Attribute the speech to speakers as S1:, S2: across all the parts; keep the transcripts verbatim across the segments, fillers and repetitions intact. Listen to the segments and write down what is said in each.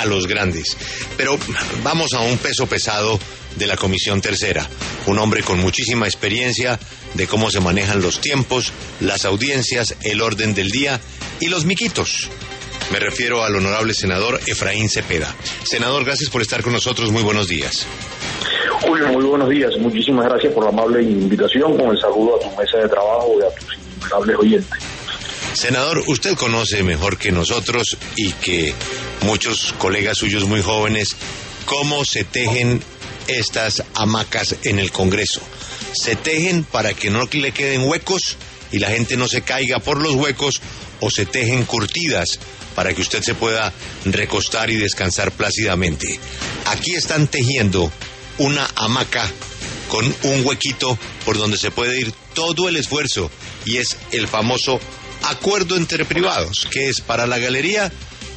S1: a los grandes. Pero vamos a un peso pesado de la Comisión Tercera, un hombre con muchísima experiencia de cómo se manejan los tiempos, las audiencias, el orden del día y los miquitos. Me refiero al honorable senador Efraín Cepeda. Senador, gracias por estar con nosotros, muy buenos días.
S2: Julio, muy buenos días, muchísimas gracias por la amable invitación, con el saludo a tu mesa de trabajo y a tus innumerables oyentes.
S1: Senador, usted conoce mejor que nosotros y que muchos colegas suyos muy jóvenes cómo se tejen estas hamacas en el Congreso. Se tejen para que no le queden huecos y la gente no se caiga por los huecos, o se tejen curtidas para que usted se pueda recostar y descansar plácidamente. Aquí están tejiendo una hamaca con un huequito por donde se puede ir todo el esfuerzo, y es el famoso acuerdo entre privados, que es para la galería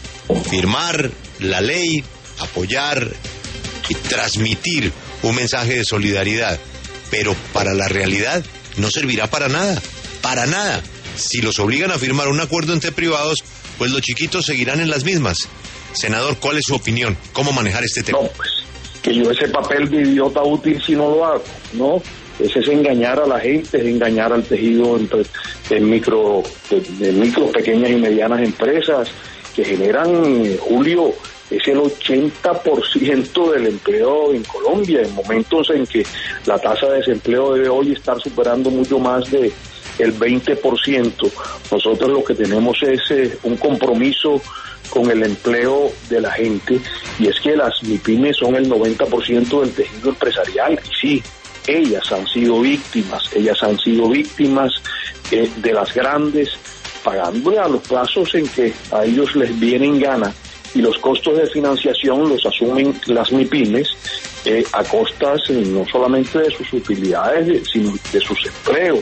S1: firmar la ley, apoyar y transmitir un mensaje de solidaridad, pero para la realidad no servirá para nada, para nada. Si los obligan a firmar un acuerdo entre privados, pues los chiquitos seguirán en las mismas. Senador, ¿cuál es su opinión? ¿Cómo manejar este tema?
S2: No, pues, que yo ese papel de idiota útil si no lo hago, ¿no? Ese es engañar a la gente, es engañar al tejido entre, de, micro, de, de micro, pequeñas y medianas empresas que generan, Julio, es el ochenta por ciento del empleo en Colombia, en momentos en que la tasa de desempleo debe hoy estar superando mucho más de el veinte por ciento. Nosotros lo que tenemos es eh, un compromiso con el empleo de la gente, y es que las MIPYMES son el noventa por ciento del tejido empresarial, y sí, ellas han sido víctimas, ellas han sido víctimas eh, de las grandes, pagándole a los plazos en que a ellos les viene en gana, y los costos de financiación los asumen las MIPYMES eh, a costas eh, no solamente de sus utilidades, sino de sus empleos.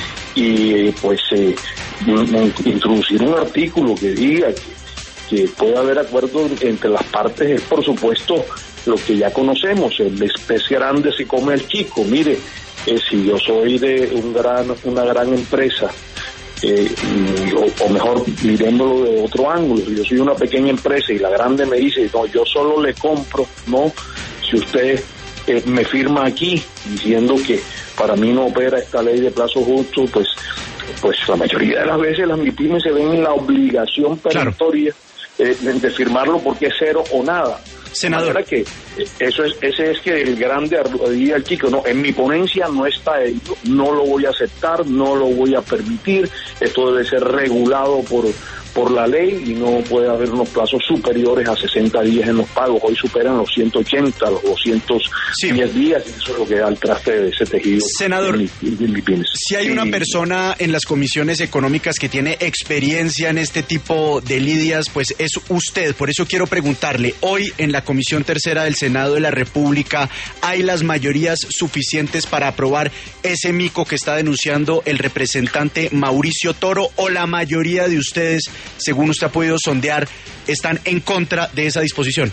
S2: Y pues eh, introducir un artículo que diga que, que puede haber acuerdo entre las partes es, por supuesto, lo que ya conocemos, el pez grande se come al chico. Mire, eh, si yo soy de un gran, una gran empresa, eh, o, o mejor, miréndolo de otro ángulo, si yo soy una pequeña empresa y la grande me dice, no, yo solo le compro, no, si usted eh, me firma aquí diciendo que para mí no opera esta ley de plazo justo, pues pues la mayoría de las veces las MIPYMES se ven en la obligación peremptoria claro. eh, de, de firmarlo porque es cero o nada.
S3: Senador.
S2: De que eso es, ese es que el grande arrodilla al chico. No, en mi ponencia no está ello, no lo voy a aceptar, no lo voy a permitir. Esto debe ser regulado por por la ley y no puede haber unos plazos superiores a sesenta días en los pagos. Hoy superan los ciento ochenta, los doscientos diez sí. días, y eso es lo que da el traste de ese tejido.
S3: Senador,
S2: de mi, de mi pymes.
S3: Si hay una persona en las comisiones económicas que tiene experiencia en este tipo de lidias, pues es usted. Por eso quiero preguntarle, hoy en la Comisión Tercera del Senado de la República, ¿hay las mayorías suficientes para aprobar ese mico que está denunciando el representante Mauricio Toro, o la mayoría de ustedes, según usted ha podido sondear, están en contra de esa disposición?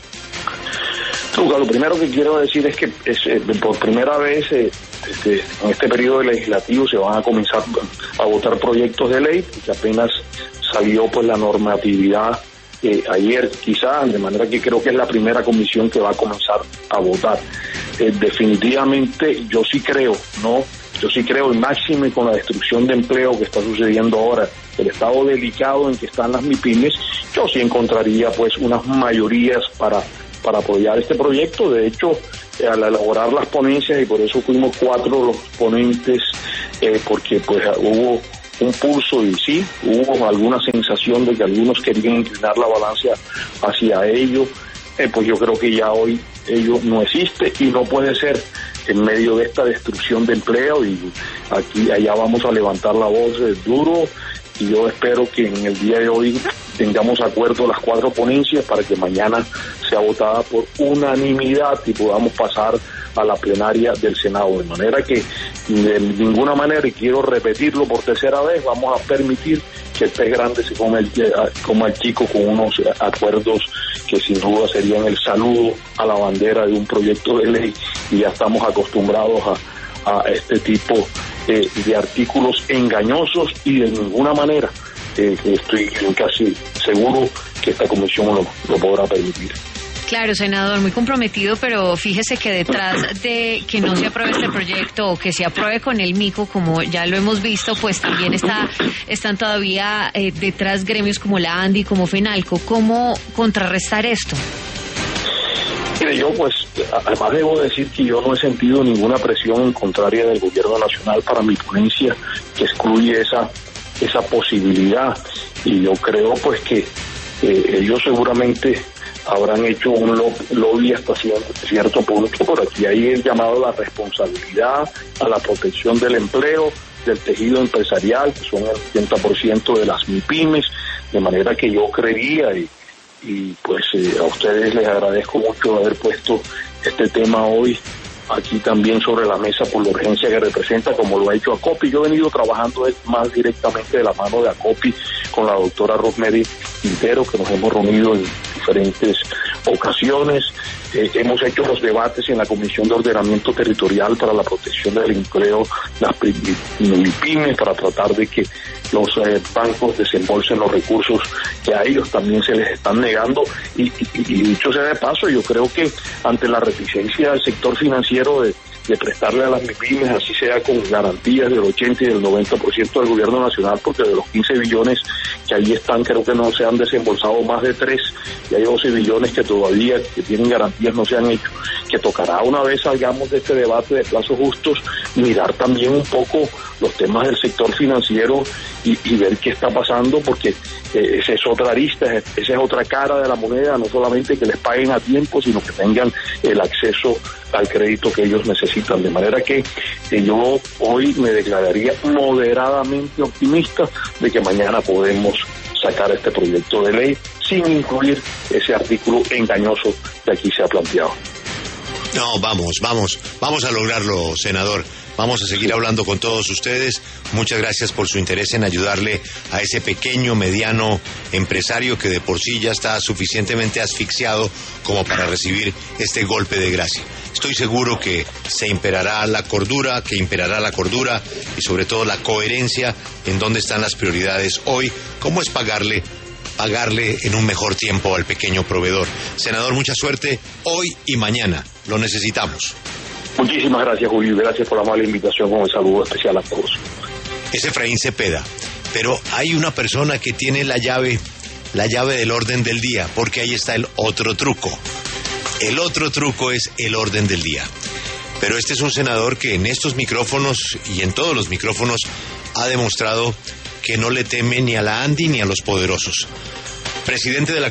S2: Luca, lo primero que quiero decir es que es, eh, por primera vez eh, este, en este periodo legislativo se van a comenzar a votar proyectos de ley, que apenas salió pues la normatividad eh, ayer quizás, de manera que creo que es la primera comisión que va a comenzar a votar. Eh, definitivamente yo sí creo, ¿no? Yo sí creo, y máxime con la destrucción de empleo que está sucediendo ahora, el estado delicado en que están las MIPYMES, yo sí encontraría pues unas mayorías para, para apoyar este proyecto. De hecho, eh, al elaborar las ponencias, y por eso fuimos cuatro los ponentes, eh, porque pues hubo un pulso y sí, hubo alguna sensación de que algunos querían inclinar la balanza hacia ello, eh, pues yo creo que ya hoy ello no existe y no puede ser en medio de esta destrucción de empleo, y aquí allá vamos a levantar la voz eh, duro, y yo espero que en el día de hoy tengamos acuerdo las cuatro ponencias para que mañana sea votada por unanimidad y podamos pasar a la plenaria del Senado, de manera que de ninguna manera, y quiero repetirlo por tercera vez, vamos a permitir que el pez grande se coma el, coma el chico, con unos acuerdos que sin duda serían el saludo a la bandera de un proyecto de ley, y ya estamos acostumbrados a, a este tipo eh, de artículos engañosos, y de ninguna manera eh, estoy casi seguro que esta comisión lo, lo podrá permitir.
S4: Claro, senador, muy comprometido, pero fíjese que detrás de que no se apruebe este proyecto o que se apruebe con el mico, como ya lo hemos visto, pues también está están todavía eh, detrás gremios como la ANDI, como FENALCO. ¿Cómo contrarrestar esto?
S2: Mire, yo pues, además debo decir que yo no he sentido ninguna presión en contraria del gobierno nacional para mi ponencia que excluye esa esa posibilidad, y yo creo pues que eh, ellos seguramente habrán hecho un lobby hasta cierto punto, por aquí hay el llamado a la responsabilidad, a la protección del empleo, del tejido empresarial, que son el ochenta por ciento de las MIPYMES, de manera que yo creería, y, y pues eh, a ustedes les agradezco mucho haber puesto este tema hoy aquí también sobre la mesa por la urgencia que representa, como lo ha hecho ACOPI. Yo he venido trabajando más directamente de la mano de ACOPI con la doctora Rosemary Quintero, que nos hemos reunido en diferentes ocasiones. Eh, hemos hecho los debates en la Comisión de Ordenamiento Territorial para la Protección del Empleo, las MIPYMES, para tratar de que los eh, bancos desembolsen los recursos que a ellos también se les están negando. Y, y, y dicho sea de paso, yo creo que ante la reticencia del sector financiero de, de prestarle a las MIPYMES, así sea con garantías del ochenta y del noventa por ciento del gobierno nacional, porque de los quince billones que ahí están, creo que no se han desembolsado más de tres, y hay doce billones que todavía que tienen garantías no se han hecho, que tocará una vez salgamos de este debate de plazos justos, mirar también un poco los temas del sector financiero y, y ver qué está pasando, porque eh, esa es otra arista, esa es otra cara de la moneda, no solamente que les paguen a tiempo, sino que tengan el acceso al crédito que ellos necesitan, de manera que eh, yo hoy me declararía moderadamente optimista de que mañana podemos sacar este proyecto de ley sin incluir ese artículo engañoso que aquí se ha planteado.
S1: No, vamos, vamos, vamos a lograrlo, senador. Vamos a seguir hablando con todos ustedes. Muchas gracias por su interés en ayudarle a ese pequeño, mediano empresario que de por sí ya está suficientemente asfixiado como para recibir este golpe de gracia. Estoy seguro que se imperará la cordura, que imperará la cordura y sobre todo la coherencia en dónde están las prioridades hoy, cómo es pagarle pagarle en un mejor tiempo al pequeño proveedor. Senador, mucha suerte hoy y mañana. Lo necesitamos.
S2: Muchísimas gracias, Julio. Gracias por la amable invitación, con el saludo especial a todos.
S1: Es Efraín Cepeda, pero hay una persona que tiene la llave, la llave del orden del día, porque ahí está el otro truco. El otro truco es el orden del día. Pero este es un senador que en estos micrófonos y en todos los micrófonos ha demostrado que no le teme ni a la ANDI ni a los poderosos. Presidente de la